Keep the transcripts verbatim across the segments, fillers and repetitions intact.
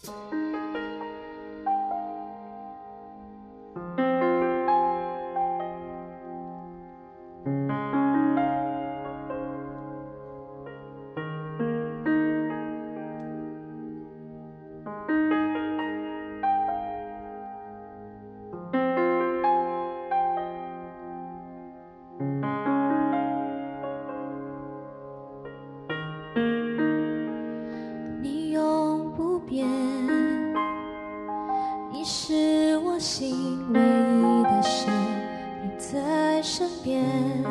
你永不变，你是我心唯一的神，你在身边，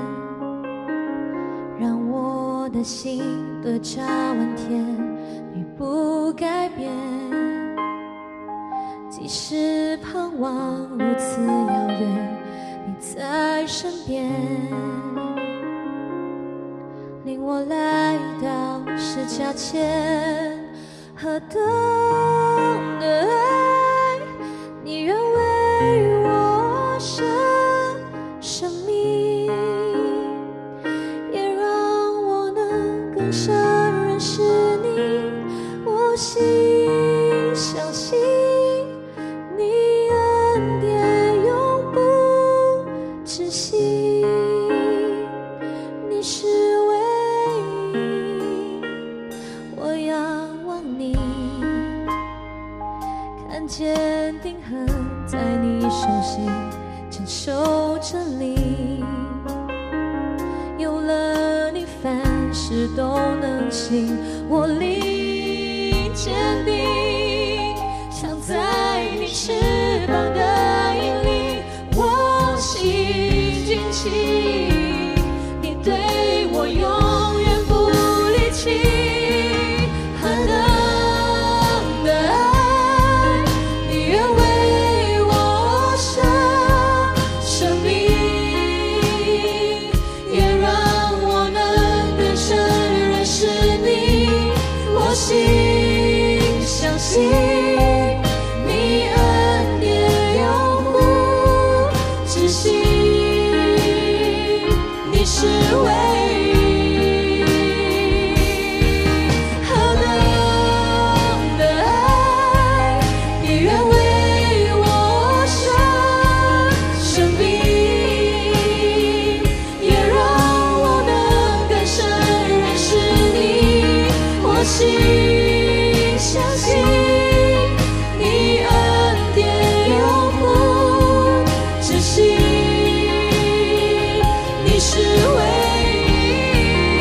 让我的心多加温甜，你不改变，即使盼望如此遥远，你在身边，领我来到十架前，何等的爱，你愿为我舍生命，也让我能更深认识你。我心相信你恩典永不止息，你是唯一，我仰望你，看见定恒在你手心，承受真理，有了你凡事都能行，我灵坚定，藏在你翅膀的引领，我心惊奇，你对我永远不离弃。何等的爱，你愿为我舍生命，也让我能更深认识你。我心相信你恩典永不止息，你是唯一。何等的爱，你愿为我舍生命，也让我能更深认识你。我心相信你恩典永不止息，你是唯一。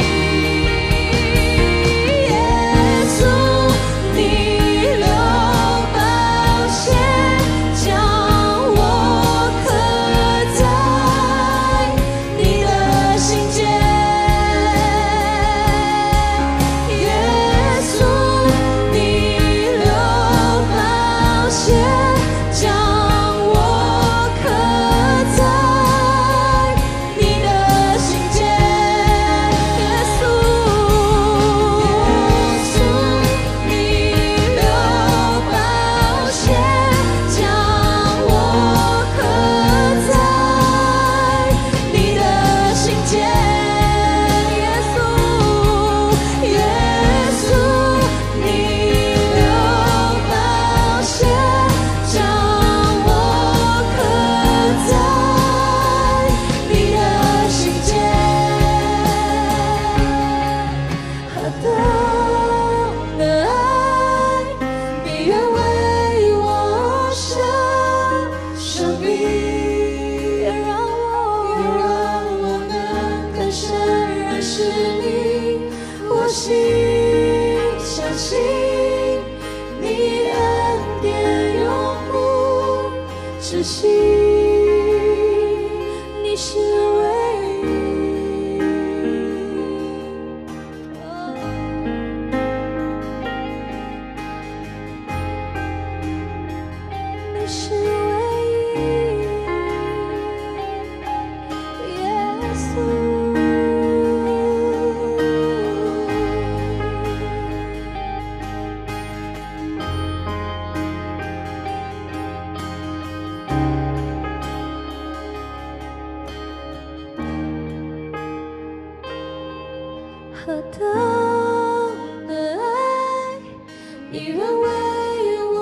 耶稣，你流宝血，将我刻在你的心间。耶稣，你流宝血，将我刻在你的心间。耶稣，耶稣，你流宝血，将我刻在你的心间。耶稣，耶稣，你流宝血，将我刻在你的心间。何等的爱，你愿为我舍生命，也让我，也让我能更深认识你。我心相信你恩典永不止息，你是唯一。你是唯一，耶稣。何等的爱，你愿为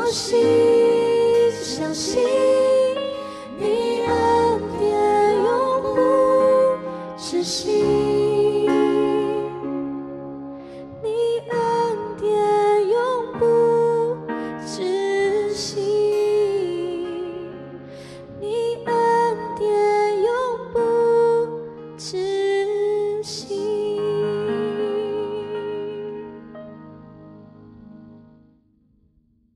心，相信你恩典永不止息。